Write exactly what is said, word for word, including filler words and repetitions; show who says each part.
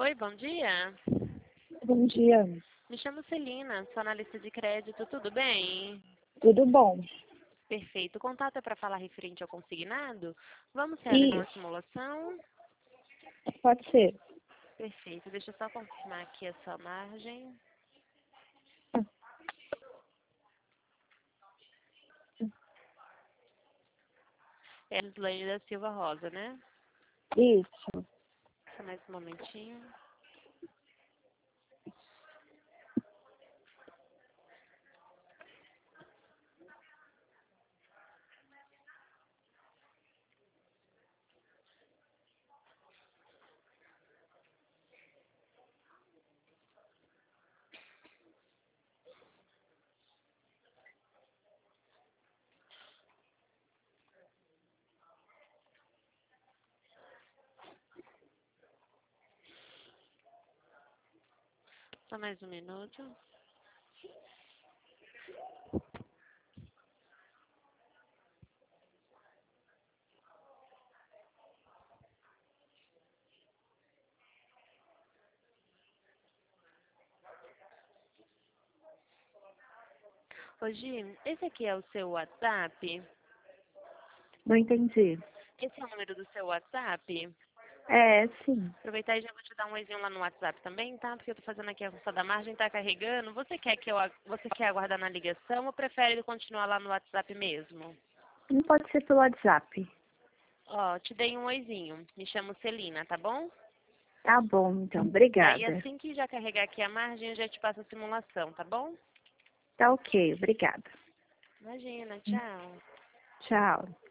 Speaker 1: Oi, bom dia.
Speaker 2: Bom dia.
Speaker 1: Me chamo Celina, sou analista de crédito, tudo bem?
Speaker 2: Tudo bom?
Speaker 1: Perfeito. O contato é para falar referente ao consignado? Vamos realizar uma
Speaker 2: Isso,
Speaker 1: simulação?
Speaker 2: pode ser.
Speaker 1: Perfeito. Deixa eu só confirmar aqui a sua margem. É a Gislaine da Silva Rosa, né?
Speaker 2: Isso.
Speaker 1: Só mais um momentinho. Só mais um minuto. Ô, Gi, esse aqui é o seu WhatsApp?
Speaker 2: Não entendi.
Speaker 1: Esse é o número do seu WhatsApp?
Speaker 2: É, sim.
Speaker 1: Aproveitar e já vou te dar um oizinho lá no WhatsApp também, tá? Porque eu tô fazendo aqui a função da margem, tá carregando. Você quer que eu a- você quer aguardar na ligação ou prefere continuar lá no WhatsApp mesmo?
Speaker 2: Não pode ser pelo WhatsApp.
Speaker 1: Ó, te dei um oizinho. Me chamo Celina, tá bom?
Speaker 2: Tá bom, então.
Speaker 1: Aí
Speaker 2: Obrigada.
Speaker 1: assim que já carregar aqui a margem, eu já te passo a simulação, tá bom?
Speaker 2: Tá ok, obrigada.
Speaker 1: Imagina, tchau.
Speaker 2: Tchau.